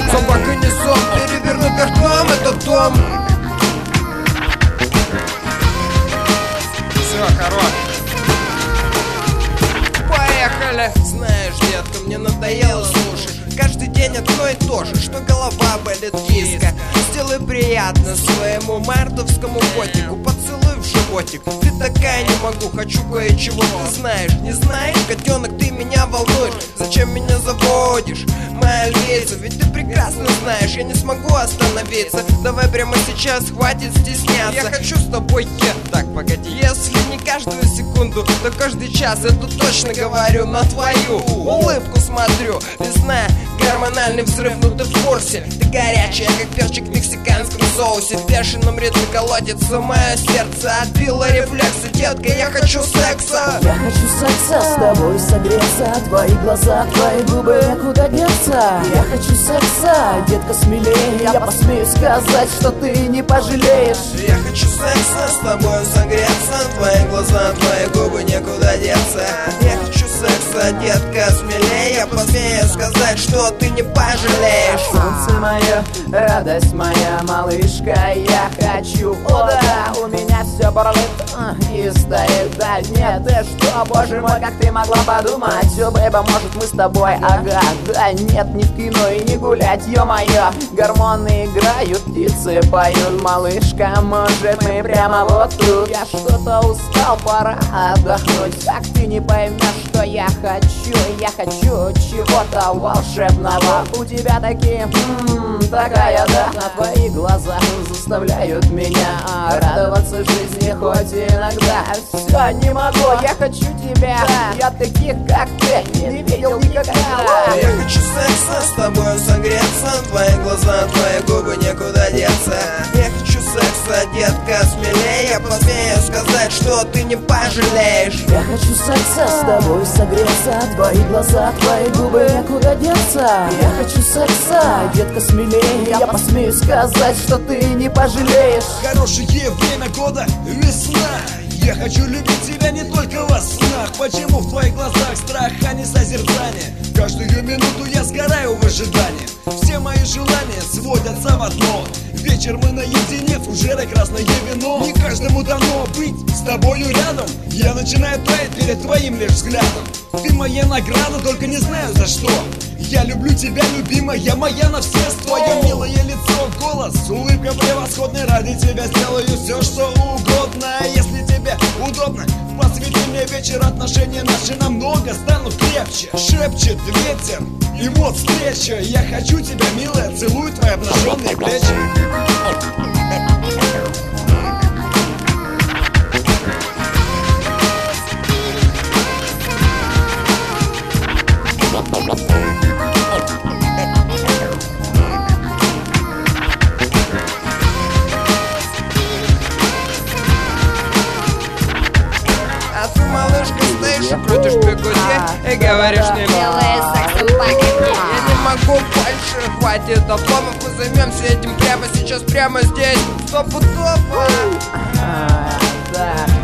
Собака не сон, перевернут вверх дном этот дом. Все, хорош. Поехали. Знаешь, детка, мне надоело слушать каждый день одно и то же, что голова болит низко. Сделай приятно своему мартовскому котику, поцелуй в животик. Ты такая, не могу, хочу кое-чего. Ты знаешь, не знаешь, котенок, ты меня волнуешь. Зачем меня заводишь, моя львица? Ведь ты прекрасно знаешь, я не смогу остановиться. Давай прямо сейчас, хватит стесняться. Я хочу с тобой, так, погоди. Если не каждую секунду, то каждый час. Это точно говорю, на твою улыбку смотрю. Весна, гормональный взрыв, ну ты в курсе. Ты горячая, как перчик в мексиканском соусе. В бешеном ритме колотится мое сердце. Отбила рефлексы, детка, я хочу секса. Я хочу секса, с тобой согреться. Твои глаза, твои губы, куда деться? Я хочу секса, детка, смелее. Я посмею сказать, что ты не пожалеешь. Я хочу секса, с тобой согреться. Твои глаза, твои губы, некуда деться. Я хочу секса, детка, смелее. Я посмею сказать, что ты не пожалеешь. Солнце мое, радость моя, малышка, я хочу. О да, у меня все бурлит и стоит. Да нет, ты что, боже мой, как ты могла подумать? Все, бэйба, может мы с тобой, ага. Да нет, не в кино и не гулять, ё-моё. Гормоны играют, птицы поют. Малышка, может мы прямо вот тут? Я что-то устал, пора отдохнуть. Как ты не поймешь, что я хочу? Я хочу чего-то волшебного. У тебя такие, такая, да. На твои глаза заставляют меня радоваться жизни хоть иногда. Все, не могу, я хочу тебя. Я таких, как ты, не видел никогда. Я хочу секса, с тобой согреться. Твои глаза, твои губы, некуда деться. Я хочу секса, детка, смелее. Я посмею сказать, что ты не пожалеешь. Я хочу секса, с тобой согреться. Твои глаза, твои губы, некуда деться. Я хочу секса, детка, смелее. Я посмею сказать, что ты не пожалеешь. Хорошее время года, весна. Я хочу любить тебя не только во снах. Почему в твоих глазах страх, а не созерцание? Каждую минуту я сгораю в ожидании. Все мои желания сводятся в одно. Вечер мы наедине, фужеры красное вино. Не каждому дано быть с тобою рядом. Я начинаю таять перед твоим лишь взглядом. Ты моя награда, только не знаю за что. Я люблю тебя, любимая, моя на все сто. Твое милое лицо, голос, улыбка превосходная. Ради тебя сделаю все, что угодно. Если тебе удобно, посвяти мне вечер. Отношения наши намного станут крепче. Шепчет ветер, и вот встреча. Я хочу тебя, милая, целую твои обнаженные плечи. А ты, малышка, стоишь и крутишь бегуди и говоришь не Делая сексом пакетки. Я не могу больше, хватит обломов. Мы займемся этим прямо сейчас, прямо здесь. Стопудово. Да.